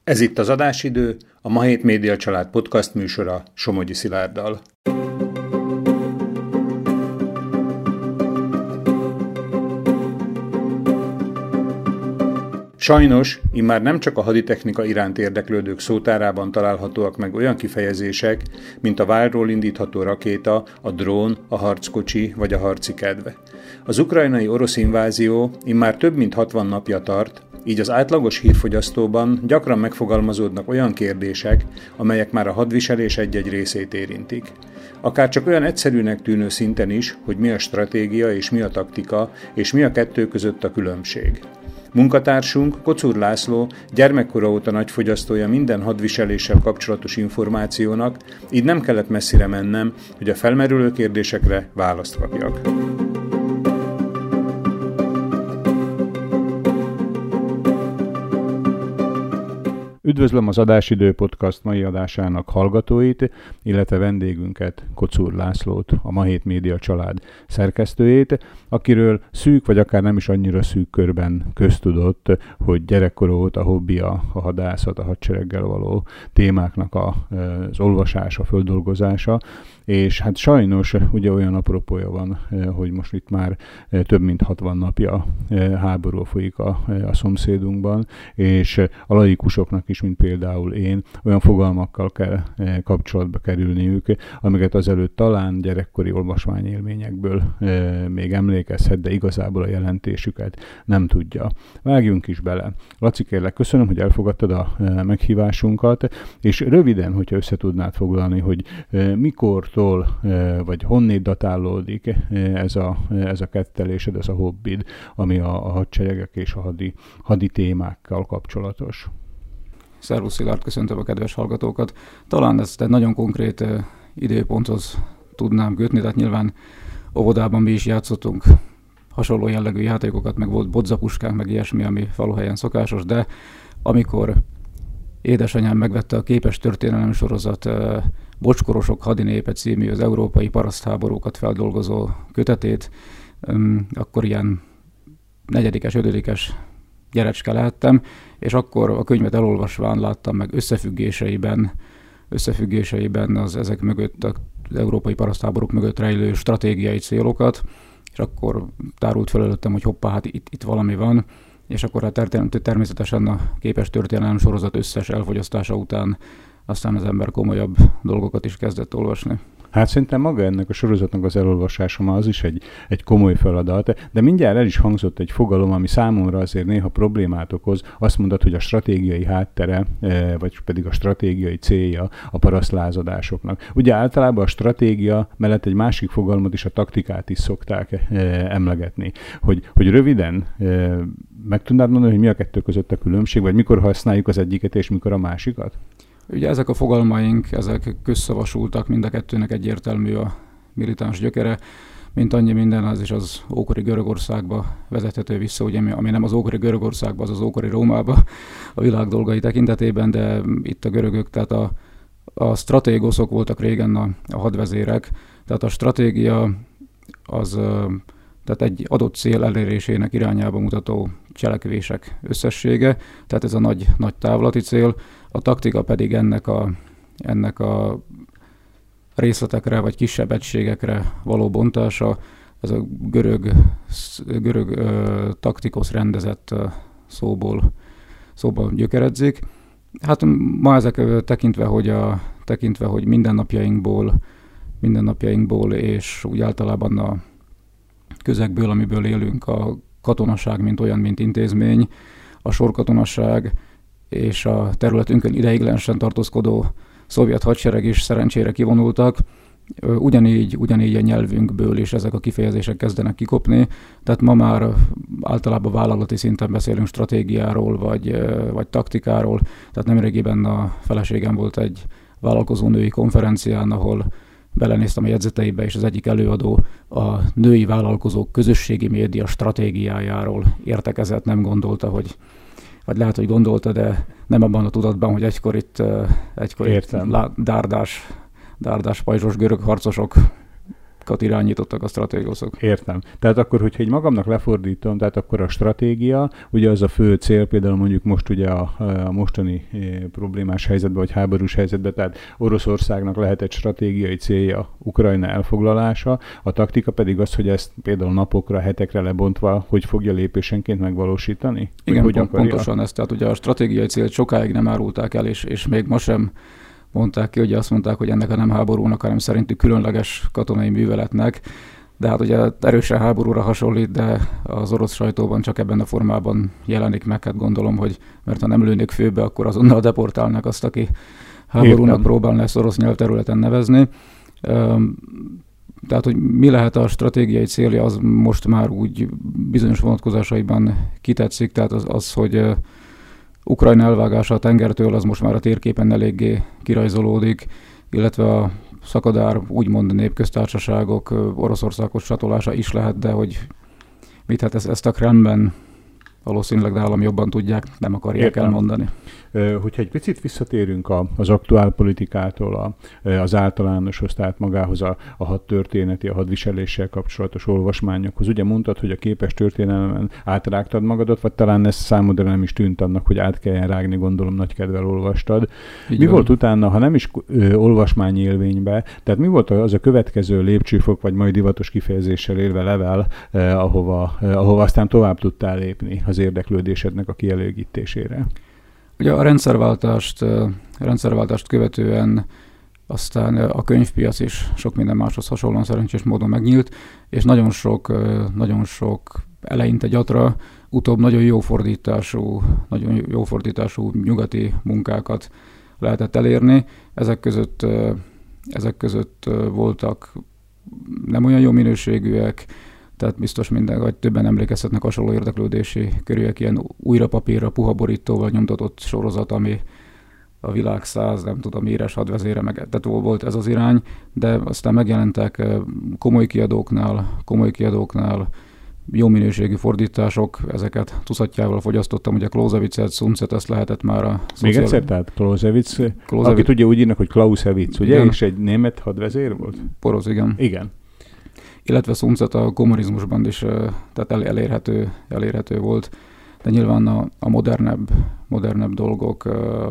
Ez itt az Adásidő, a Ma Hét Média Család podcast műsora Somogyi Szilárddal. Sajnos, immár nem csak a haditechnika iránt érdeklődők szótárában találhatóak meg olyan kifejezések, mint a válról indítható rakéta, a drón, a harckocsi vagy a harci kedv. Az ukrajnai orosz invázió immár több mint 60 napja tart, így az átlagos hírfogyasztóban gyakran megfogalmazódnak olyan kérdések, amelyek már a hadviselés egy-egy részét érintik. Akár csak olyan egyszerűnek tűnő szinten is, hogy mi a stratégia és mi a taktika, és mi a kettő között a különbség. Munkatársunk, Kocúr László gyermekkora óta nagy fogyasztója minden hadviseléssel kapcsolatos információnak, így nem kellett messzire mennem, hogy a felmerülő kérdésekre választ kapjak. Üdvözlöm az Adásidő podcast mai adásának hallgatóit, illetve vendégünket, Kocúr Lászlót, a Ma Hét Média Család szerkesztőjét, akiről szűk vagy akár nem is annyira szűk körben köztudott, hogy gyerekkora óta hobbija a hadászat, a hadsereggel való témáknak az olvasása, földolgozása, és hát sajnos ugye olyan apropója van, hogy most itt már több mint 60 napja háború folyik a szomszédunkban, és a laikusoknak is, mint például én, olyan fogalmakkal kell kapcsolatba kerülniük, amiket azelőtt talán gyerekkori olvasmányélményekből még emlékezhet, de igazából a jelentésüket nem tudja. Vágjunk is bele. Laci, kérlek, köszönöm, hogy elfogadtad a meghívásunkat, és röviden, hogyha össze tudnád foglalni, hogy mikortól, vagy honnét datálódik ez a kettelésed, ez a hobbid, ami a hadseregek és a hadi témákkal kapcsolatos. Szervusz Szilárd, köszöntöm a kedves hallgatókat. Talán ezt egy nagyon konkrét időponthoz tudnám kötni, tehát nyilván óvodában mi is játszottunk hasonló jellegű játékokat, meg volt bodzapuskánk, meg ilyesmi, ami faluhelyen szokásos, de amikor édesanyám megvette a Képes történelem sorozat Bocskorosok hadinépe című az európai parasztháborúkat feldolgozó kötetét, akkor ilyen 4-es, 5-es gyerecske lehettem, és akkor a könyvet elolvasván láttam meg összefüggéseiben az ezek mögött, az európai parasztháborúk mögött rejlő stratégiai célokat, és akkor tárult fel előttem, hogy hoppá, hát itt valami van, és akkor természetesen a Képes történelem sorozat összes elfogyasztása után aztán az ember komolyabb dolgokat is kezdett olvasni. Hát szerintem maga ennek a sorozatnak az elolvasása ma az is egy komoly feladat, de mindjárt el is hangzott egy fogalom, ami számomra azért néha problémát okoz. Azt mondod, hogy a stratégiai háttere, vagy pedig a stratégiai célja a parasztlázadásoknak. Ugye általában a stratégia mellett egy másik fogalmat is, a taktikát is szokták emlegetni. Hogy röviden meg tudnád mondani, hogy mi a kettő között a különbség, vagy mikor használjuk az egyiket és mikor a másikat? Ugye ezek a fogalmaink, ezek közszavasultak, mind a kettőnek egyértelmű a militáns gyökere, mint annyi minden, az is az ókori Görögországba vezethető vissza, ugye, ami nem az ókori Görögországba, az ókori Rómába a világ dolgai tekintetében, de itt a görögök, tehát a stratégoszok voltak régen a hadvezérek, tehát a stratégia az tehát egy adott cél elérésének irányába mutató cselekvések összessége, tehát ez a nagy távlati cél, a taktika pedig ennek a részletekre vagy kisebb egységekre való bontása, ez a görög taktikosz rendezett szóból gyökeredzik. Hát ma ezek tekintve, hogy mindennapjainkból és úgy általában a közegből, amiből élünk, a katonaság, mint intézmény, a sorkatonaság és a területünkön ideiglenesen tartózkodó szovjet hadsereg is szerencsére kivonultak, ugyanígy a nyelvünkből is ezek a kifejezések kezdenek kikopni, tehát ma már általában vállalati szinten beszélünk stratégiáról vagy taktikáról, tehát nemrégiben a feleségem volt egy vállalkozónői konferencián, ahol belenéztem a jegyzeteibe, és az egyik előadó a női vállalkozók közösségi média stratégiájáról értekezett, nem gondolta, vagy lehet, hogy gondolta, de nem abban a tudatban, hogy egykor itt dárdás pajzsos görög harcosok irányítottak a stratégikusok. Értem. Tehát akkor, hogyha egy magamnak lefordítom, tehát akkor a stratégia, ugye az a fő cél, például mondjuk most ugye a mostani problémás helyzetben, vagy háborús helyzetben, tehát Oroszországnak lehet egy stratégiai célja Ukrajna elfoglalása, a taktika pedig az, hogy ezt például napokra, hetekre lebontva, hogy fogja lépésenként megvalósítani? Igen, pontosan ezt. Tehát ugye a stratégiai célt sokáig nem árulták el, és még ma sem mondták ki, ugye azt mondták, hogy ennek a nem háborúnak, hanem szerintük különleges katonai műveletnek. De hát ugye erősen háborúra hasonlít, de az orosz sajtóban csak ebben a formában jelenik meg. Hát gondolom, hogy mert ha nem lőnék főbe, akkor azonnal deportálnak azt, aki háborúnak próbálna ezt orosz nyelvterületen nevezni. Tehát, hogy mi lehet a stratégiai célja, az most már úgy bizonyos vonatkozásaiban kitetszik, tehát az hogy Ukrajna elvágása a tengertől, az most már a térképen eléggé kirajzolódik, illetve a szakadár úgymond népköztársaságok Oroszországhoz csatolása is lehet, de hogy mit hát ezt a Kremlben valószínűleg nálam jobban tudják, nem akarják elmondani. Hogyha egy picit visszatérünk az aktuál politikától az általánoshoz, tehát magához a hadtörténeti, a hadviseléssel kapcsolatos olvasmányokhoz. Ugye mondtad, hogy a képes történelmen átrágtad magadat, vagy talán ez számodra nem is tűnt annak, hogy át kelljen rágni, gondolom nagy kedvel olvastad. Mi volt utána, ha nem is olvasmány élvénybe, tehát mi volt az a következő lépcsőfok, vagy majd divatos kifejezéssel élve level, ahova aztán tovább tudtál lépni az érdeklődésednek a kielégítésére? Ugye a rendszerváltást követően aztán a könyvpiac is sok minden máshoz hasonlóan szerencsés módon megnyílt, és nagyon sok eleinte gyatra, utóbb nagyon jó fordítású nyugati munkákat lehetett elérni. Ezek között voltak nem olyan jó minőségűek, tehát biztos vagy többen emlékezhetnek hasonló érdeklődési körűek, ilyen újra papírra, puha borítóval nyomtatott sorozat, ami a világ 100, nem tudom, híres hadvezére, tehát volt ez az irány, de aztán megjelentek komoly kiadóknál jó minőségű fordítások, ezeket tuszatjával fogyasztottam, ugye Clausewitzet, Sunzet, ezt lehetett már a... Még egyszer, tehát Clausewitz, akit ugye úgy írnak, hogy Clausewitz, ugye? Igen. És egy német hadvezér volt? Porosz, igen. Igen. Illetve Sunzet a kommunizmusban is tehát elérhető volt, de nyilván a modernebb dolgok,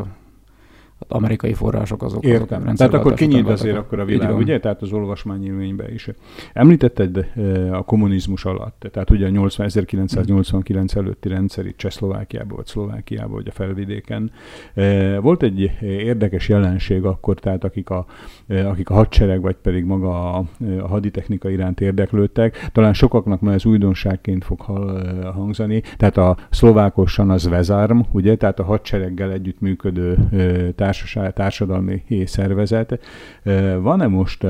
az amerikai források azok. Értem. Tehát akkor kinyílt azért akkor a világ, ugye? Tehát az olvasmányélményben is. Említetted a kommunizmus alatt, tehát ugye a 1989 előtti rendszer itt Csehszlovákiában vagy Szlovákiában, vagy a felvidéken. Volt egy érdekes jelenség akkor, tehát akik a hadsereg, vagy pedig maga a haditechnika iránt érdeklődtek, talán sokaknak már ez újdonságként fog hangzani, tehát a szlovákosan az Vezarm, ugye? Tehát a hadsereggel együttműködő társadalmi szervezet. Van-e most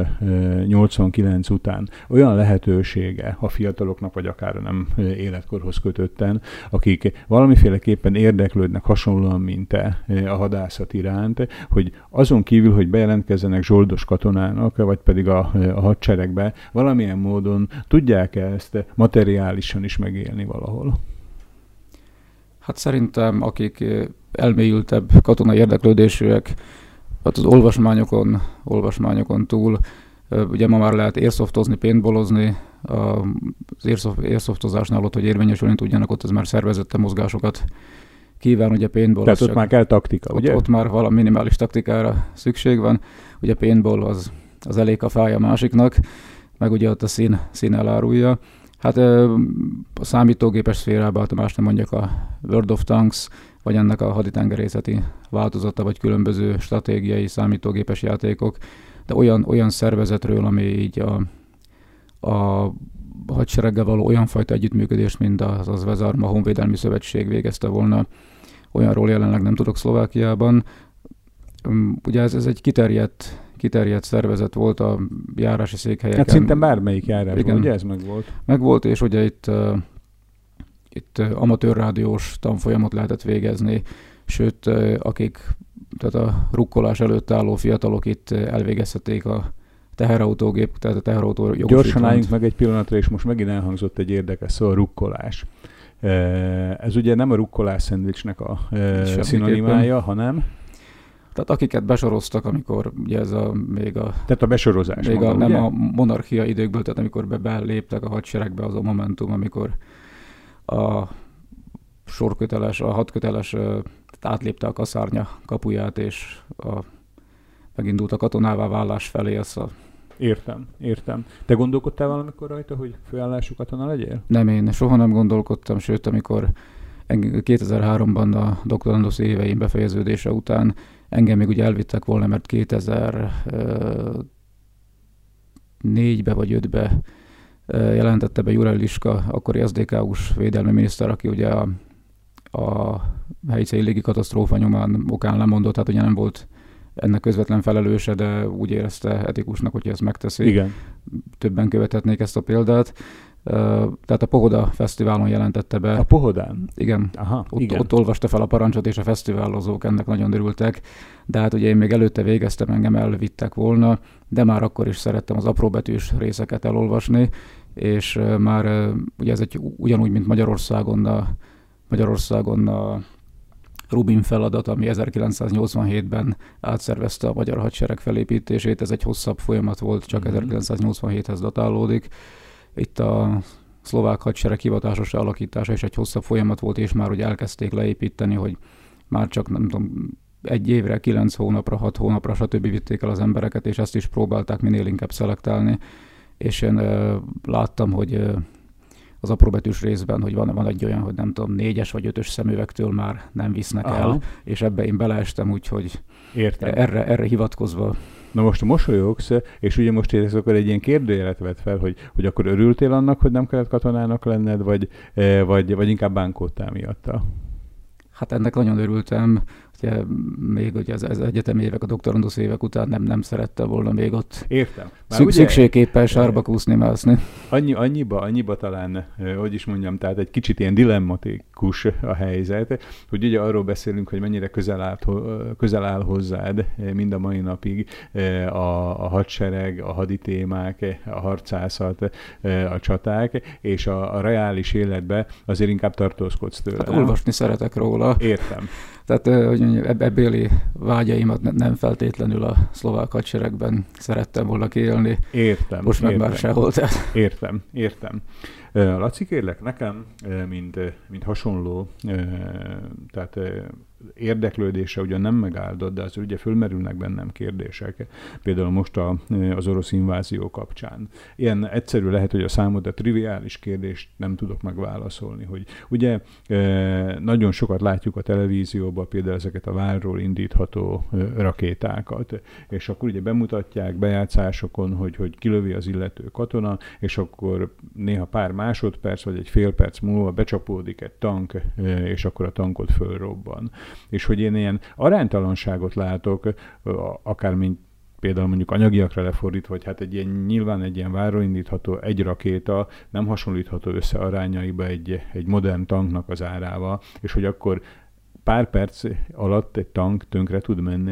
89 után olyan lehetősége a fiataloknak, vagy akár nem életkorhoz kötötten, akik valamiféleképpen érdeklődnek hasonlóan, mint te a hadászat iránt, hogy azon kívül, hogy bejelentkezzenek zsoldos katonának, vagy pedig a hadseregbe, valamilyen módon tudják ezt materiálisan is megélni valahol? Hát szerintem, akik elmélyültebb katonai érdeklődésűek, hát az olvasmányokon túl, ugye ma már lehet airsoftozni, paintballozni, az airsoftozásnál ott, hogy érvényesülni tudjanak, ott ez már szervezette mozgásokat kíván, ugye paintball. Tehát ott már kell taktika, ugye? Ott már valami minimális taktikára szükség van, ugye paintball az elég a fája másiknak, meg ugye ott a szín elárulja. Hát a számítógépes szférában, hát más nem mondjak, a World of Tanks, vagy ennek a haditengerészeti változata, vagy különböző stratégiai számítógépes játékok, de olyan szervezetről, ami így a hadsereggel való olyan fajta együttműködést, mint az Vezarm, a Honvédelmi Szövetség végezte volna, olyanról jelenleg nem tudok Szlovákiában. Ugye ez egy kiterjedt szervezet volt a járási székhelyeken. Hát szinte bármelyik járásban, ugye ez megvolt? Megvolt, és ugye itt amatőr rádiós tanfolyamot lehetett végezni, sőt, tehát a rukkolás előtt álló fiatalok itt elvégezhették a teherautógép, tehát a teherautó jogosítványt. Gyorsan álljunk meg egy pillanatra, és most megint elhangzott egy érdekes szó, a rukkolás. Ez ugye nem a rukkolás szendvicsnek a szinonimája, hanem... Tehát akiket besoroztak, amikor ugye ez Tehát a besorozás még maga, nem a monarchia időkből, tehát amikor beléptek a hadseregbe, az a momentum, amikor a sorköteles, a hadköteles átlépte a kaszárnya kapuját, és megindult a katonává válás felé. Értem. Te gondolkodtál valamikor rajta, hogy főállású katona legyél? Nem, én soha nem gondolkodtam, sőt, amikor 2003-ban a doktorandusz éveim befejeződése után engem még ugye elvittek volna, mert 2004-be vagy 5-be jelentette be Juraj Liska, akkori SZDK-s védelmi miniszter, aki ugye a helyi légi katasztrófa okán lemondott, tehát ugye nem volt ennek közvetlen felelőse, de úgy érezte etikusnak, hogy ezt megteszi. Igen. Többen követhetnék ezt a példát. Tehát a Pohoda Fesztiválon jelentette be. A Pohodán? Igen. Aha, ott olvasta fel a parancsot, és a fesztiválozók ennek nagyon örültek. De hát ugye én még előtte végeztem, engem elvittek volna, de már akkor is szerettem az apróbetűs részeket elolvasni, és már ugye ez ugyanúgy, mint Magyarországon a Rubin feladat, ami 1987-ben átszervezte a magyar hadsereg felépítését. Ez egy hosszabb folyamat volt, csak 1987-hez datálódik. Itt a szlovák hadsereg hivatásos alakítása is egy hosszabb folyamat volt, és már ugye elkezdték leépíteni, hogy már csak nem tudom, 1 évre, 9 hónapra, 6 hónapra, stb. Vitték el az embereket, és ezt is próbálták minél inkább szelektálni. És én láttam, hogy az apróbetűs részben, hogy van egy olyan, hogy nem tudom, 4-es vagy 5-ös szemüvegtől már nem visznek el, és ebbe én beleestem, úgyhogy erre hivatkozva. Na most mosolyogsz, és ugye most ez akkor egy ilyen kérdőjelet vett fel, hogy akkor örültél annak, hogy nem kellett katonának lenned, vagy inkább bánkódtál miatta? Hát ennek nagyon örültem, ugye még ugye az egyetemi évek, a doktorandusz évek után nem szerettem volna még ott. Értem. Szükségképpen sárba kúszni, mászni. Annyiba talán, hogy is mondjam, tehát egy kicsit ilyen dilemmatikus a helyzet, hogy ugye arról beszélünk, hogy mennyire közel áll hozzád mind a mai napig a hadsereg, a haditémák, a harcászat, a csaták, és a reális életbe azért inkább tartózkodsz tőle. Hát olvasni szeretek róla. Értem. Tehát hogy ebbéli vágyaimat nem feltétlenül a szlovák hadseregben szerettem volna kiélni. Értem. Most meg már sehol. Értem. Laci, kérlek, nekem, mint hasonló, tehát érdeklődése ugyan nem megáldott, de az ugye fölmerülnek bennem kérdések, például most az orosz invázió kapcsán. Ilyen egyszerű lehet, hogy a számodra triviális kérdést nem tudok megválaszolni, hogy ugye nagyon sokat látjuk a televízióban például ezeket a várról indítható rakétákat, és akkor ugye bemutatják bejátszásokon, hogy kilövi az illető katona, és akkor néha pár másodperc, vagy egy fél perc múlva becsapódik egy tank, és akkor a tankot fölrobban. És hogy én ilyen aránytalanságot látok, akár mint például mondjuk anyagiakra lefordítva, vagy hát nyilván egy ilyen várról indítható egy rakéta nem hasonlítható össze arányaiba egy modern tanknak az árával, és hogy akkor pár perc alatt egy tank tönkre tud menni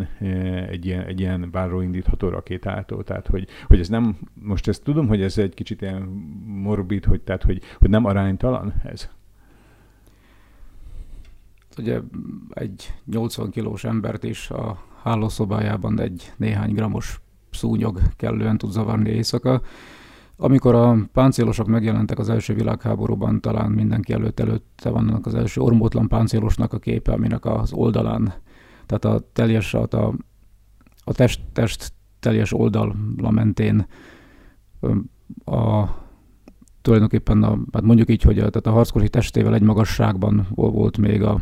egy ilyen várról indítható rakétától. Tehát, hogy ez nem, most ezt tudom, hogy ez egy kicsit ilyen morbid, hogy nem aránytalan ez. Ugye egy 80 kilós embert is a hálószobájában egy néhány grammos szúnyog kellően tud zavarni éjszaka. Amikor a páncélosok megjelentek az első világháborúban, talán mindenki előtte vannak az első ormótlan páncélosnak a képe, aminek az oldalán, tehát a test teljes oldala mentén tulajdonképpen hát mondjuk így, hogy tehát a harckocsi testével egy magasságban volt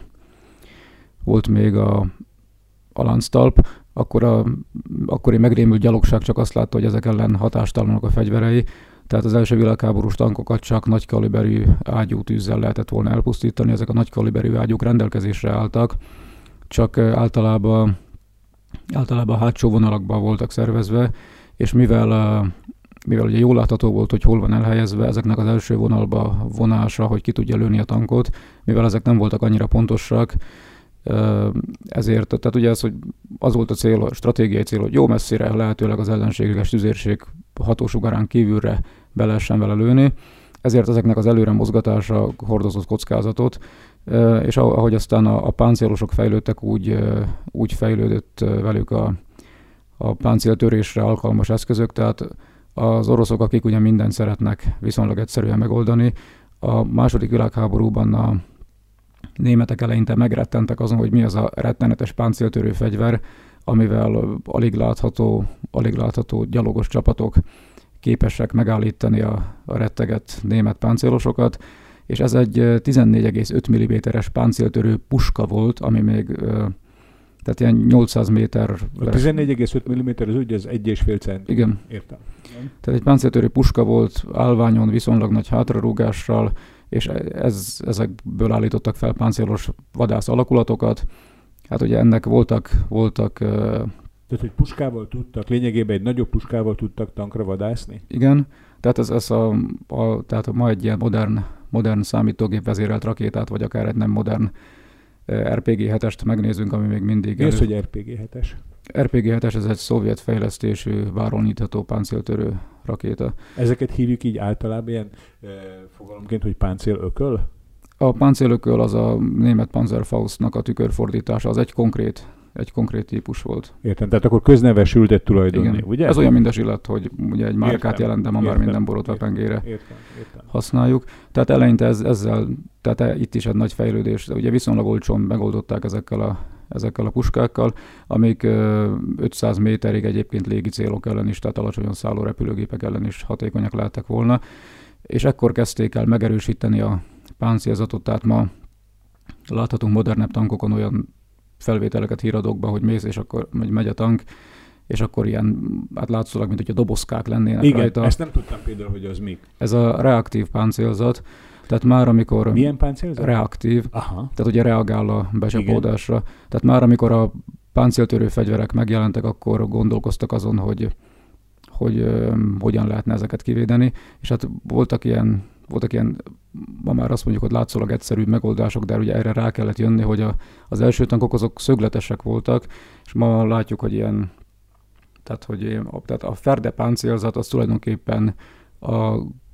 még a lánctalp, akkori megrémült gyalogság csak azt látta, hogy ezek ellen hatástalanok a fegyverei, tehát az első világháborús tankokat csak nagykaliberű ágyútűzzel lehetett volna elpusztítani, ezek a nagykaliberű ágyúk rendelkezésre álltak, csak általában a hátsó vonalakban voltak szervezve, és mivel ugye jól látható volt, hogy hol van elhelyezve ezeknek az első vonalba vonása, hogy ki tudja lőni a tankot, mivel ezek nem voltak annyira pontosak, ezért, tehát ugye az volt a cél, a stratégiai cél, hogy jó messzire lehetőleg az ellenséges tüzérség hatósugarán kívülre be lehessen vele lőni, ezért ezeknek az előre mozgatása hordozott kockázatot, És ahogy aztán a páncélosok fejlődtek, úgy fejlődött velük a páncéltörésre alkalmas eszközök, tehát az oroszok, akik ugye mindent szeretnek viszonylag egyszerűen megoldani, a második világháborúban a németek eleinte megrettentek azon, hogy mi az a rettenetes páncéltörő fegyver, amivel alig látható gyalogos csapatok képesek megállítani a rettegett német páncélosokat, és ez egy 14,5 mm-es páncéltörő puska volt, ami még tehát ilyen 800 méter... A 14,5 mm az ugye az 1,5 cm. Igen. Értem. Tehát egy páncéltörő puska volt, állványon, viszonylag nagy hátrarúgással, és ezekből állítottak fel páncélos vadász alakulatokat. Hát ugye ennek voltak tehát, hogy puskával tudtak, lényegében egy nagyobb puskával tudtak tankra vadászni? Igen, tehát tehát ma egy ilyen modern számítógép vezérelt rakétát, vagy akár egy nem modern RPG-7-est megnézünk, ami még mindig... Mi az, hogy RPG-7-es? RPG-7-es, ez egy szovjet fejlesztésű, váron nyitható páncéltörő rakéta. Ezeket hívjuk így általában ilyen fogalomként, hogy páncélököl? A páncélököl az a német Panzerfaustnak a tükörfordítása, az egy konkrét típus volt. Értem, tehát akkor köznevesültet tulajdonni, igen. Ugye? Ez olyan, mint a Zsillet, hogy ugye egy márkát jelent, de ma már minden borotvapengére használjuk. Tehát eleinte tehát itt is egy nagy fejlődés. Ugye viszonylag olcsón megoldották ezekkel a puskákkal, amik 500 méterig egyébként légi célok ellen is, tehát alacsonyan szálló repülőgépek ellen is hatékonyak lehettek volna. És ekkor kezdték el megerősíteni a páncélzatot, tehát ma láthatunk modernebb tankokon olyan felvételeket híradókba, hogy mész, és akkor megy a tank, és akkor ilyen, hát látszólag, mint hogy a dobozkák lennének igen, rajta. Ezt nem tudtam például, hogy az mi. Ez a reaktív páncélzat, tehát már amikor... Milyen páncélzat? Reaktív, aha. Tehát ugye reagál a becsapódásra. Igen. Tehát már amikor a páncéltörő fegyverek megjelentek, akkor gondolkoztak azon, hogy hogyan lehetne ezeket kivédeni, és hát voltak ilyen, ma már azt mondjuk, hogy látszólag egyszerű megoldások, de ugye erre rá kellett jönni, hogy az első tankok azok szögletesek voltak, és ma látjuk, hogy ilyen, tehát a ferde páncélzat az tulajdonképpen a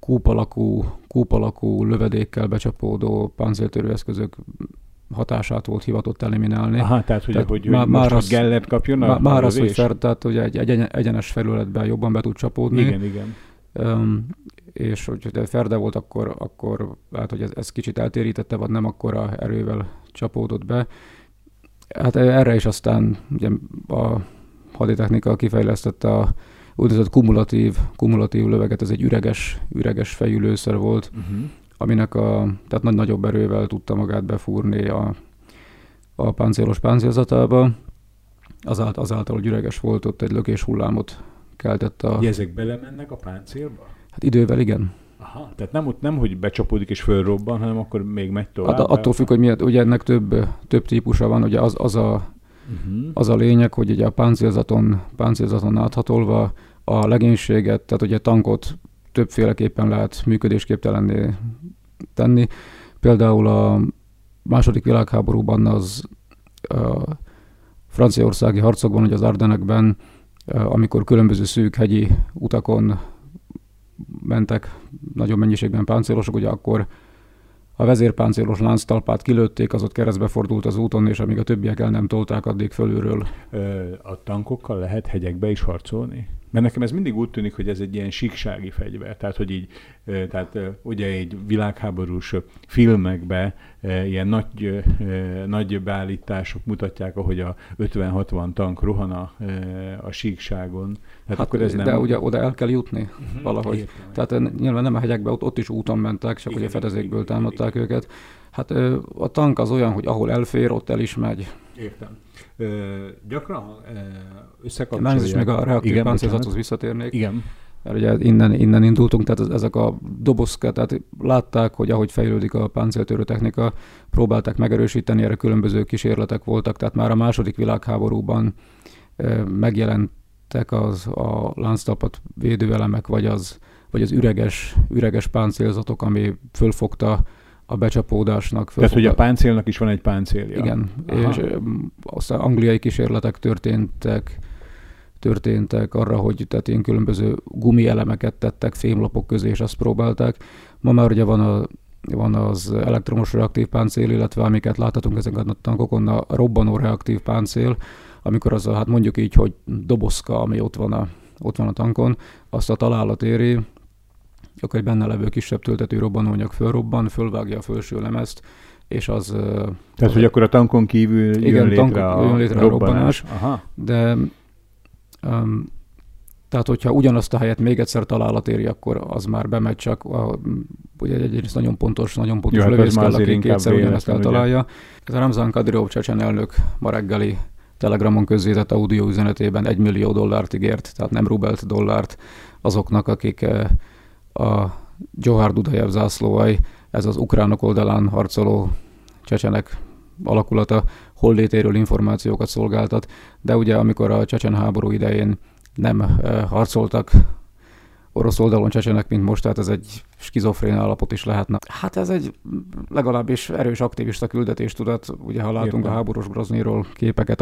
kúp alakú lövedékkel becsapódó páncéltörő eszközök hatását volt hivatott eliminálni. Aha, hogy most a Gellert kapjon? Már az, hogy tehát ugye egy egyenes felületben jobban be tud csapódni. Igen. És hogyha ferde volt, akkor hát, hogy ez kicsit eltérítette, vagy nem akkora erővel csapódott be. Hát erre is aztán ugye a haditechnika kifejlesztette a úgynevezett kumulatív löveget, ez egy üreges fejű lőszer volt, aminek tehát nagyobb erővel tudta magát befúrni a páncélos páncélzatába. Azáltal, hogy üreges volt, ott egy lökés hullámot keltett ezek belemennek a páncélba? Hát idővel igen. Aha, tehát nem hogy becsapódik és fölrobban, hanem akkor még megy tovább. Hát attól függ, hogy miért, ugye ennek több típusa van, ugye az a lényeg, hogy ugye a páncélzaton áthatolva a legénységet, tehát ugye tankot többféleképpen lehet működésképtelenné tenni. Például a második világháborúban az franciaországi harcokban, ugye az Ardennekben, amikor különböző szűk hegyi utakon mentek nagyobb mennyiségben páncélosok, ugye akkor a vezérpáncélos lánctalpát kilőtték, az ott keresztbe fordult az úton, és amíg a többiek el nem tolták, addig fölülről. A tankokkal lehet hegyekbe is harcolni? Mert nekem ez mindig úgy tűnik, hogy ez egy ilyen síksági fegyver. Tehát, hogy így, ugye egy világháborús filmekben ilyen nagy beállítások mutatják, ahogy a 50-60 tank rohan a síkságon. Hát akkor ez nem... De ugye oda el kell jutni valahogy. Értem. Tehát nyilván nem a hegyekbe, ott is úton mentek, csak ugye fedezékből támadták őket. Hát a tank az olyan, hogy ahol elfér, ott el is megy. Értem. Gyakran összekapcsolják. Már is még a reaktív páncélzathoz visszatérnék. Igen. Mert ugye innen indultunk, tehát ezek a dobozkák, tehát látták, hogy ahogy fejlődik a páncéltörő technika, próbálták megerősíteni, erre különböző kísérletek voltak, tehát már a második világháborúban megjelentek a lánctalpat védőelemek, vagy az üreges páncélzatok, ami fölfogta a becsapódásnak. Tehát, hogy a páncélnak is van egy páncélja. Igen, és aztán angliai kísérletek történtek arra, hogy tehát ilyen különböző gumielemeket tettek fémlapok közé, és azt próbálták. Ma már ugye van van az elektromos reaktív páncél, illetve amiket láthatunk ezeken a tankokon, a robbanó reaktív páncél, amikor az hát mondjuk így, hogy dobozka, ami ott van a tankon, azt a találat éri, akkor egy benne levő kisebb töltető robbanóanyag fölrobban, fölvágja a felső lemezt, és az... Tehát, hogy akkor a tankon kívül jön létre a robbanás. Aha. De tehát, hogyha ugyanazt a helyet még egyszer találat éri, akkor az már bemegy, csak ugye egyrészt nagyon pontos lövés kell, aki kétszer ugyanezt eltalálja. Ez a Ramzan Kadyrov csecsen elnök ma reggeli Telegramon közzétett audio üzenetében $1 millió ígért, tehát nem rubelt dollárt azoknak, akik a Dzohar Dudajev zászlóai, ez az ukránok oldalán harcoló csecsenek alakulata, hollétéről információkat szolgáltat, de ugye amikor a csecsen háború idején nem harcoltak orosz oldalon csecsenek, mint most, tehát ez egy skizofrén állapot is lehetne. Hát ez egy legalábbis erős aktivista küldetéstudat, ugye ha látunk a háborús Groznyról képeket,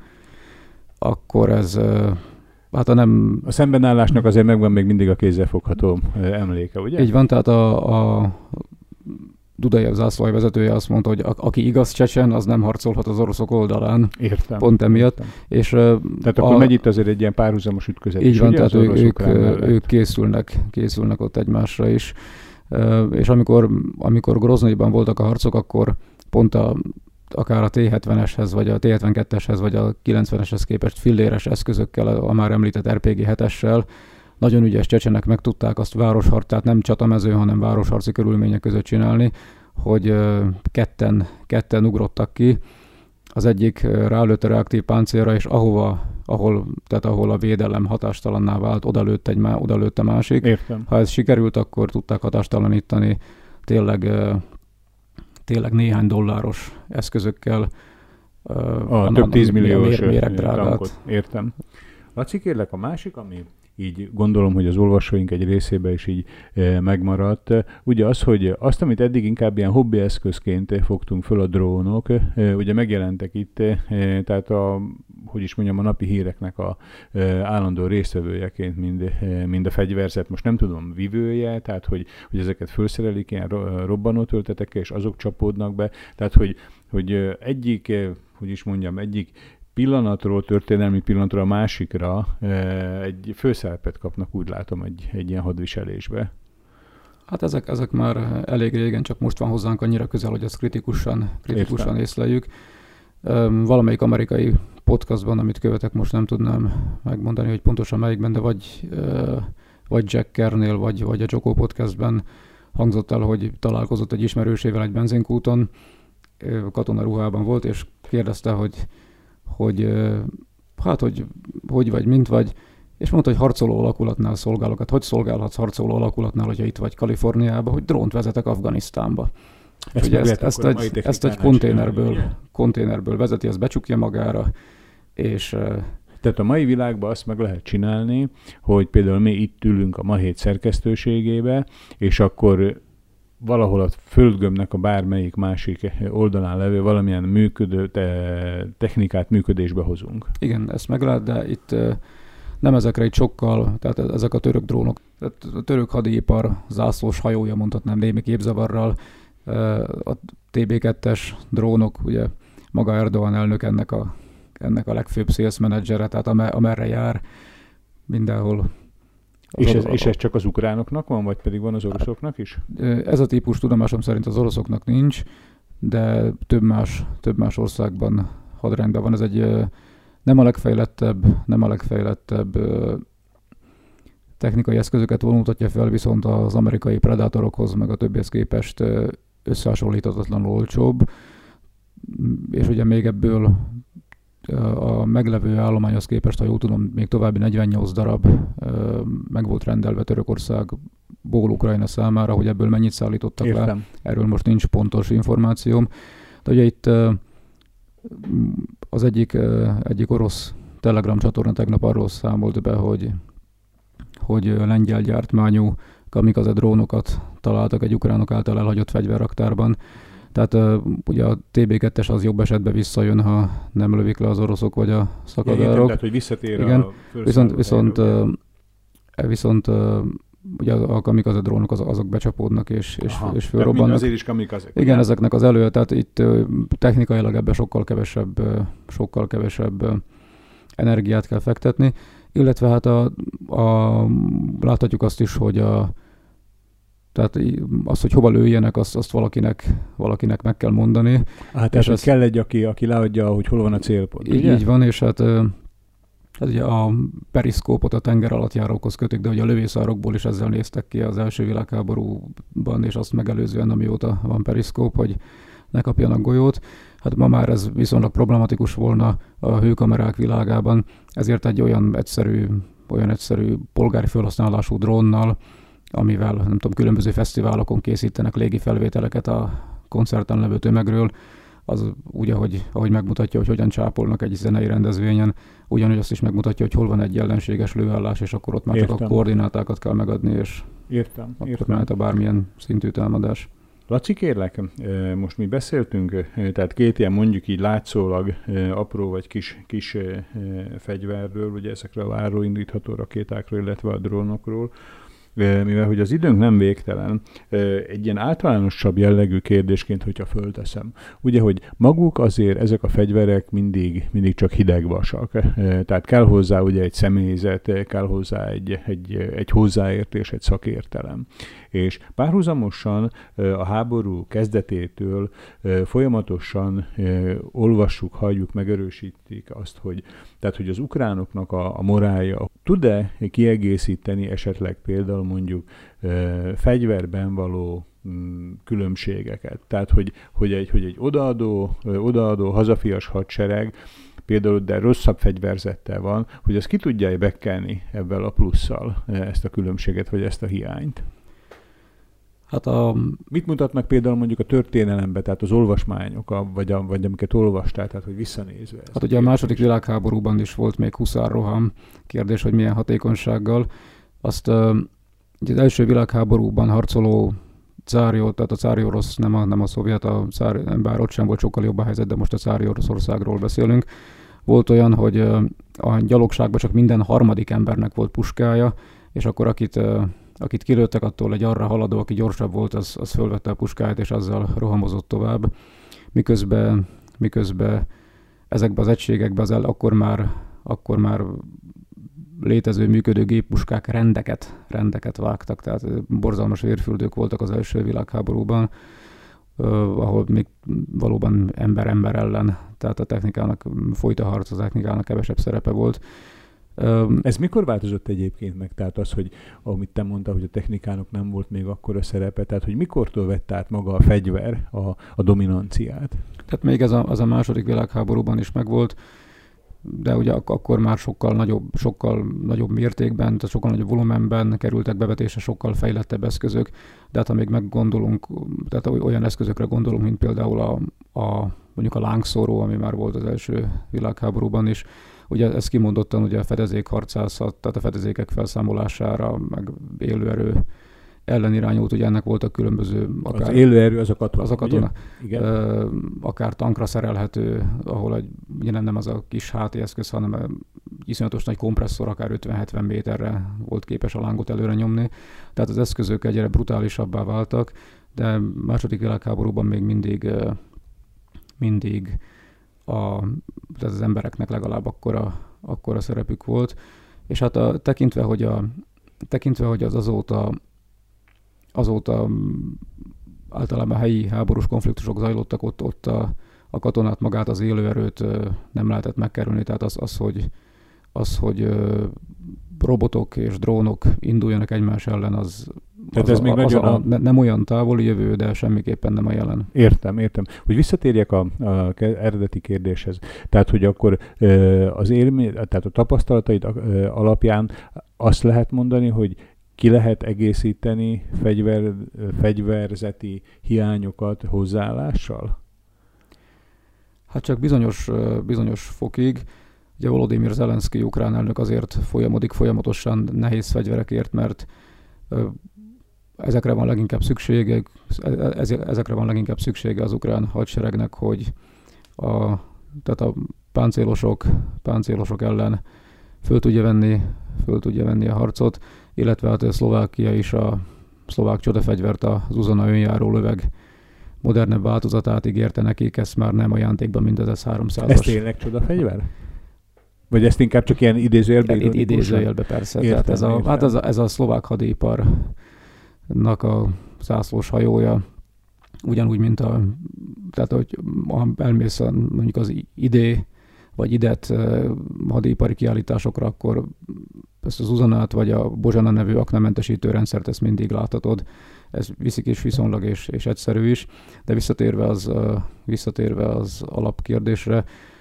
akkor ez hát a szembenállásnak azért megvan még mindig a kézzelfogható emléke, ugye? Így van, tehát a Dudajev zászlói vezetője azt mondta, hogy aki igaz csecsen, az nem harcolhat az oroszok oldalán. Értem. Pont emiatt. És, tehát akkor megy itt azért egy ilyen párhuzamos ütközetés. Így van, tehát ők készülnek ott egymásra is. És amikor Groznyban voltak a harcok, akkor pont akár a T-70-eshez, vagy a T-72-eshez, vagy a 90-eshez képest filléres eszközökkel, a már említett RPG-7-essel, nagyon ügyes csecsenek meg tudták azt tehát nem csatamező, hanem városharci körülmények között csinálni, hogy ketten ugrottak ki, az egyik rálőtt a reaktív páncélra, és ahol a védelem hatástalanná vált, oda lőtt a másik. Értem. Ha ez sikerült, akkor tudták hatástalanítani tényleg néhány dolláros eszközökkel több 10 milliós méregdrágát. Értem. Laci, kérlek, a másik, ami így gondolom, hogy az olvasóink egy részében is így megmaradt. Ugye az, hogy azt, amit eddig inkább ilyen hobbi eszközként fogtunk föl a drónok, ugye megjelentek itt, tehát a napi híreknek a állandó résztvevőjeként, mind a fegyverzet, most nem tudom, vivője, tehát hogy ezeket felszerelik ilyen robbanótöltetekkel, és azok csapódnak be, tehát hogy egyik történelmi pillanatról a másikra egy főszerepet kapnak, úgy látom, egy ilyen hadviselésbe. Hát ezek már elég régen, csak most van hozzánk annyira közel, hogy ezt kritikusan észleljük. Valamelyik amerikai podcastban, amit követek, most nem tudnám megmondani, hogy pontosan melyikben, de vagy Jack Kernél, vagy a Joko podcastben hangzott el, hogy találkozott egy ismerősével egy benzinkúton, katonaruhában volt, és kérdezte, hogy vagy, mint vagy, és mondta, hogy harcoló alakulatnál szolgálok. Hát hogy szolgálhatsz harcoló alakulatnál, hogyha itt vagy Kaliforniában, hogy drónt vezetek Afganisztánba. Ezt egy konténerből vezeti, azt becsukja magára, és... Tehát a mai világban azt meg lehet csinálni, hogy például mi itt ülünk a Ma Hét szerkesztőségébe, és akkor valahol a földgömbnek a bármelyik másik oldalán levő valamilyen működő technikát működésbe hozunk. Igen, ezt meg lehet, de itt nem ezekre itt sokkal, tehát ezek a török drónok, tehát a török hadipar zászlós hajója, mondhatnám némi képzavarral, a TB2-es drónok, ugye maga Erdogan elnök ennek a legfőbb sales menedzsere, tehát amerre jár mindenhol. És ez csak az ukránoknak van, vagy pedig van az oroszoknak is? Ez a típus tudomásom szerint az oroszoknak nincs, de több más országban hadrendben van. Ez egy nem a legfejlettebb technikai eszközöket vonultatja fel, viszont az amerikai Predatorokhoz, meg a többihez képest összehasonlíthatatlanul olcsóbb. És ugye még ebből a meglevő állományhoz képest, ha jól tudom, még további 48 darab meg volt rendelve Törökországból Ukrajna számára, hogy ebből mennyit szállítottak le. Erről most nincs pontos információm. De ugye itt az egyik orosz Telegram csatorna tegnap arról számolt be, hogy lengyel gyártmányú kamikaze drónokat találtak egy ukránok által elhagyott fegyverraktárban. Tehát ugye a TB2-es az jobb esetben visszajön, ha nem lövik le az oroszok vagy a szakadárok. Tehát, hogy visszatér igen. a Viszont ugye a kamikaze drónok azok becsapódnak és fölrobbannak. Azért is kamikaze. Igen, ezeknek az tehát itt technikailag ebben sokkal kevesebb energiát kell fektetni, illetve hát láthatjuk azt is, hogy tehát az, hogy hova lőjenek, azt valakinek meg kell mondani. Tehát kell egy, aki leadja, hogy hol van a célpont. Így van, és hát ugye a periszkópot a tengeralattjárókhoz kötik, de ugye a lövészárokból is ezzel néztek ki az első világháborúban, és azt megelőzően, amióta van periszkóp, hogy ne kapjanak golyót. Hát ma már ez viszonylag problematikus volna a hőkamerák világában, ezért egy olyan egyszerű polgári felhasználású drónnal, amivel nem tudom, különböző fesztiválokon készítenek légi felvételeket a koncerten levő tömegről, az úgy, ahogy megmutatja, hogy hogyan csápolnak egy zenei rendezvényen, ugyanúgy azt is megmutatja, hogy hol van egy ellenséges lőállás, és akkor ott már csak a koordinátákat kell megadni, és akkor mehet a bármilyen szintű támadás. Laci, kérlek, most mi beszéltünk, tehát két ilyen mondjuk így látszólag apró vagy kis fegyverről, ugye ezekre a várról indítható rakétákról, illetve a drónokról, mivel hogy az időnk nem végtelen, egy ilyen általánosabb jellegű kérdésként, hogyha fölteszem. Ugye, hogy maguk azért ezek a fegyverek mindig csak hidegvasak. Tehát kell hozzá ugye egy személyzet, kell hozzá egy hozzáértés, egy szakértelem. És párhuzamosan a háború kezdetétől folyamatosan olvassuk, halljuk, megerősítik azt, hogy az ukránoknak a morálja tud-e kiegészíteni esetleg például mondjuk fegyverben való különbségeket. Tehát, hogy egy odaadó hazafias hadsereg például, de rosszabb fegyverzettel van, hogy az ki tudja bekkelni ebben a plusszal ezt a különbséget, vagy ezt a hiányt. Hát mit mutatnak például mondjuk a történelemben, tehát az olvasmányok, vagy amiket olvastál, tehát hogy visszanézve? Hát ugye a második világháborúban is volt még huszárroham, kérdés, hogy milyen hatékonysággal. Azt ugye az első világháborúban harcoló cári, tehát a cári orosz, nem a szovjet, bár ott sem volt sokkal jobb a helyzet, de most a cári Oroszországról beszélünk. Volt olyan, hogy a gyalogságban csak minden harmadik embernek volt puskája, és akkor akit kilőttek, attól egy arra haladó, aki gyorsabb volt, az fölvette a puskáját, és azzal rohamozott tovább. Miközben ezekben az egységekben akkor már létező, működő géppuskák rendeket vágtak, tehát borzalmas vérfürdők voltak az első világháborúban, ahol még valóban ember ellen, tehát a technikának, folyt a harc, az technikának kevesebb szerepe volt. Ez mikor változott egyébként meg? Tehát az, hogy amit te mondtál, hogy a technikának nem volt még akkora szerepe, tehát hogy mikortól vett át maga a fegyver a dominanciát? Tehát még ez a második világháborúban is megvolt, de ugye akkor már sokkal nagyobb mértékben, tehát sokkal nagyobb volumenben kerültek bevetésre sokkal fejlettebb eszközök, de hát ha még meggondolunk, tehát olyan eszközökre gondolunk, mint például mondjuk a lángszóró, ami már volt az első világháborúban is. Ugye ez kimondottan ugye a fedezékharcászat, tehát a fedezékek felszámolására, meg élőerő ellen irányult, ugye ennek voltak különböző... Az élőerő az a katona. Az a katona. Akár tankra szerelhető, ahol ugye nem az a kis háti eszköz, hanem iszonyatos nagy kompresszor, akár 50-70 méterre volt képes a lángot előre nyomni. Tehát az eszközök egyre brutálisabbá váltak, de második világháborúban még mindig tehát az embereknek legalább akkora szerepük volt. És hát tekintve, hogy az azóta általában helyi háborús konfliktusok zajlottak, ott a katonát magát, az élőerőt nem lehetett megkerülni, tehát az, hogy robotok és drónok induljanak egymás ellen, nem olyan távoli jövő, de semmiképpen nem a jelen. Értem. Hogy visszatérjek a eredeti kérdéshez. Tehát, hogy akkor az élmény, tehát a tapasztalataid alapján azt lehet mondani, hogy ki lehet egészíteni fegyverzeti hiányokat hozzáállással? Hát csak bizonyos fokig. Ugye Volodymyr Zelenszky ukrán elnök azért folyamodik folyamatosan nehéz fegyverekért, mert ezekre van leginkább szüksége az ukrán hadseregnek, hogy tehát a páncélosok ellen föl tudja venni a harcot, illetve hát a Szlovákia is a szlovák csodafegyvert, az Uzona önjáró löveg modernebb változatát ígérte nekik, ezt már nem ajándékban, mint az S-300-as. Ez tényleg csodafegyver? Vagy ezt inkább csak ilyen idézőjelbe? Idézőjelbe persze. Értem, tehát ez a szlovák hadiparnak a zászlós hajója, ugyanúgy, mint tehát hogy elmész mondjuk az idé, vagy idet hadipari kiállításokra, akkor ezt az Uzanát, vagy a Bozsana nevű aknamentesítő rendszert, ezt mindig láthatod. Ez viszik is viszonylag és egyszerű is. De visszatérve az alapkérdésre,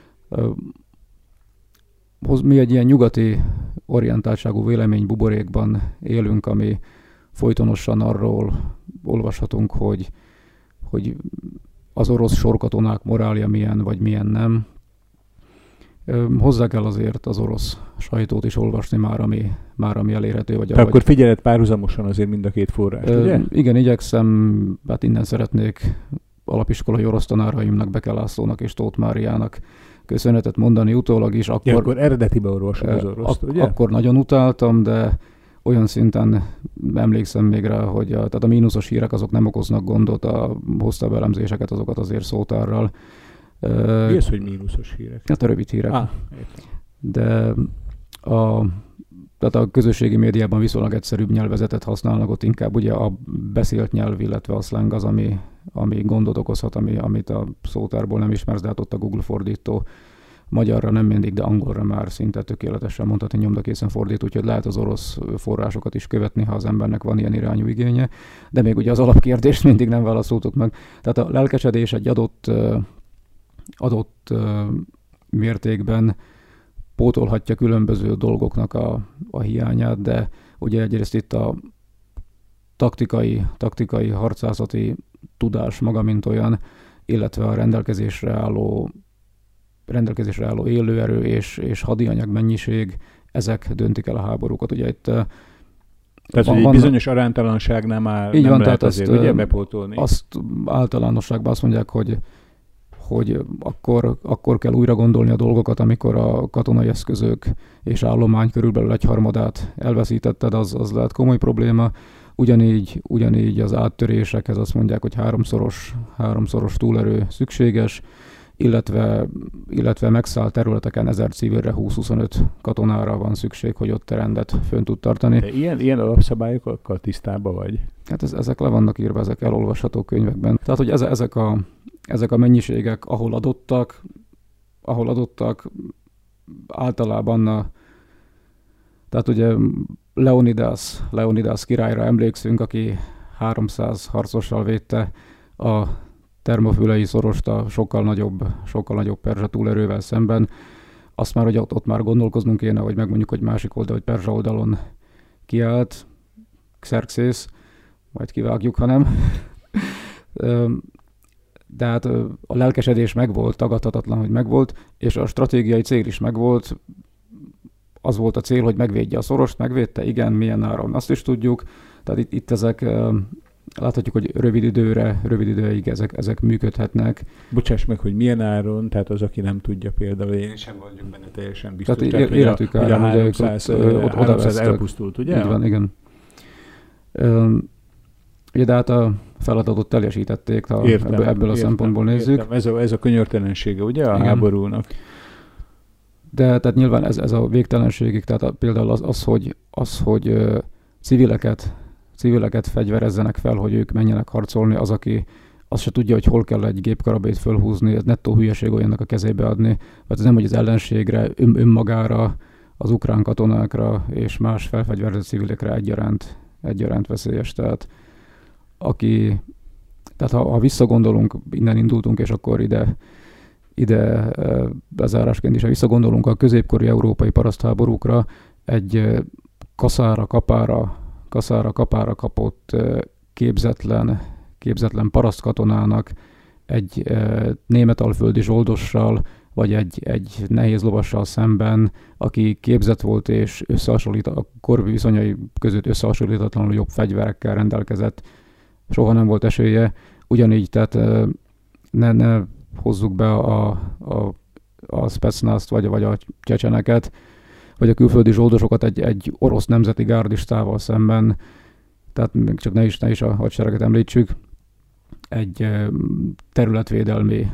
mi egy ilyen nyugati orientáltságú véleménybuborékban élünk, ami folytonosan arról olvashatunk, hogy az orosz sorkatonák morálja milyen, vagy milyen nem. Hozzá kell azért az orosz sajtót is olvasni már, ami elérhető. Akkor figyeled párhuzamosan azért mind a két forrást, ugye? Igen, igyekszem, hát innen szeretnék alapiskolai orosz tanáraimnak, Beke Lászlónak és Tóth Máriának köszönetet mondani utólag is. Akkor eredetibe olvasod az oroszt, ugye? Akkor nagyon utáltam, de olyan szinten emlékszem még rá, hogy tehát a mínuszos hírek azok nem okoznak gondot, a hosszabb elemzéseket azokat azért szótárral. Mi az, hogy mínuszos hírek? Hát a rövid hírek. De tehát a közösségi médiában viszonylag egyszerűbb nyelvezetet használnak, ott inkább ugye a beszélt nyelv, illetve a slang az, ami gondot okozhat, amit a szótárból nem ismersz, de hát ott a Google fordító magyarra nem mindig, de angolra már szinte tökéletesen mondhatni nyomdakészen fordít, úgyhogy lehet az orosz forrásokat is követni, ha az embernek van ilyen irányú igénye. De még ugye az alapkérdést mindig nem válaszoltuk meg. Tehát a lelkesedés egy adott mértékben pótolhatja különböző dolgoknak a hiányát, de ugye egyrészt itt a taktikai harcászati tudás maga, mint olyan, illetve a rendelkezésre álló élőerő és hadianyag mennyiség, ezek döntik el a háborúkat. Ugye itt tehát, hogy egy bizonyos aránytalanságnál már így nem van, lehet azért ugye bepótolni. Azt általánosságban azt mondják, hogy akkor kell újra gondolni a dolgokat, amikor a katonai eszközök és állomány körülbelül egyharmadát elveszítetted, az lehet komoly probléma. Ugyanígy az áttörésekhez azt mondják, hogy háromszoros túlerő szükséges, illetve megszállt területeken 1000 civilre 20-25 katonára van szükség, hogy ott a rendet fönn tud tartani. De ilyen alapszabályokkal tisztában vagy? Hát ezek le vannak írva, ezek elolvasható könyvekben. Tehát, hogy ezek a mennyiségek, ahol adottak általában tehát ugye Leonidas királyra emlékszünk, aki 300 harcossal védte a termofülei szorost a sokkal nagyobb perzsa túlerővel szemben. Azt már, hogy ott már gondolkoznunk kéne, hogy megmondjuk, hogy másik oldal, hogy perzsa oldalon kiállt Xerxész, majd kivágjuk, ha nem. De hát a lelkesedés megvolt, tagadhatatlan, hogy megvolt, és a stratégiai cél is megvolt. Az volt a cél, hogy megvédje a szorost, megvédte, igen, milyen áron, azt is tudjuk. Tehát itt ezek, láthatjuk, hogy rövid időig ezek működhetnek. Bocsáss meg, hogy milyen áron, tehát az, aki nem tudja például, én sem vagyok benne teljesen biztos. Tehát életük áron, hogy a 300 elpusztult, ugye? Így van, igen. Ugye, de hát a feladatot teljesítették, ebből a szempontból nézzük. Értem. Ez a könyörtelensége, ugye, a háborúnak. De tehát nyilván ez a végtelenségig, tehát például az, hogy civileket fegyverezzenek fel, hogy ők menjenek harcolni, az, aki azt se tudja, hogy hol kell egy gépkarabét fölhúzni, ez nettó hülyeség olyannak a kezébe adni, mert ez nem, hogy az ellenségre, önmagára, az ukrán katonákra és más felfegyverzett civilekre egyaránt veszélyes. Tehát ha visszagondolunk, innen indultunk, és akkor ide bezárásként is, ha visszagondolunk a középkori európai parasztháborúkra, egy kaszára kapára kapott képzetlen parasztkatonának egy német alföldi zsoldossal, vagy egy nehéz lovassal szemben, aki képzett volt és a korbi viszonyai között összehasonlítatlanul jobb fegyverekkel rendelkezett, soha nem volt esélye. Ugyanígy, tehát ne hozzuk be a Spetsnazt vagy a csecseneket, hogy a külföldi zsoldosokat egy orosz nemzeti gárdistával szemben, tehát még csak ne is a hadsereget említsük, egy területvédelmi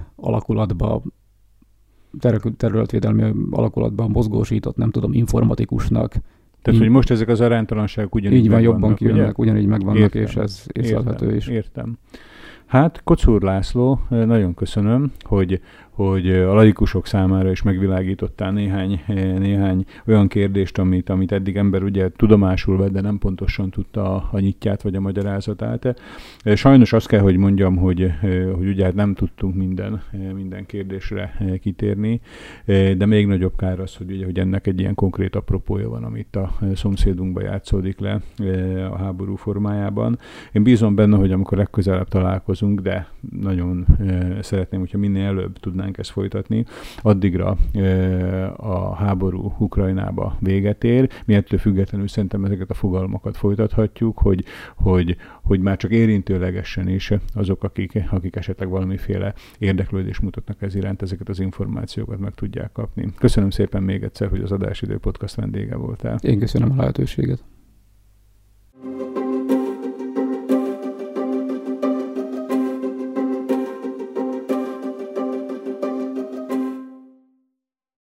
alakulatban mozgósított, nem tudom, informatikusnak. Tehát, hogy most ezek az aránytalanságok ugyanígy így van, megvannak, jobban kijönnek, ugyanígy megvannak, értem, és ez észlelhető is. Értem. Hát, Kocúr László, nagyon köszönöm, hogy a laikusok számára is megvilágítottál néhány olyan kérdést, amit eddig ember ugye tudomásul vett, de nem pontosan tudta a nyitját vagy a magyarázatát. Sajnos azt kell, hogy mondjam, hogy ugye hát nem tudtunk minden kérdésre kitérni, de még nagyobb kár az, hogy ennek egy ilyen konkrét apropója van, amit a szomszédunkban játszódik le a háború formájában. Én bízom benne, hogy amikor legközelebb találkozunk, de nagyon szeretném, hogyha minél előbb tudnánk ezt folytatni, addigra a háború Ukrajnába véget ér. Mi ettől függetlenül szerintem ezeket a fogalmakat folytathatjuk, hogy már csak érintőlegesen is azok, akik esetleg valamiféle érdeklődést mutatnak ez iránt, ezeket az információkat meg tudják kapni. Köszönöm szépen még egyszer, hogy az Adásidő Podcast vendége voltál. Én köszönöm a lehetőséget.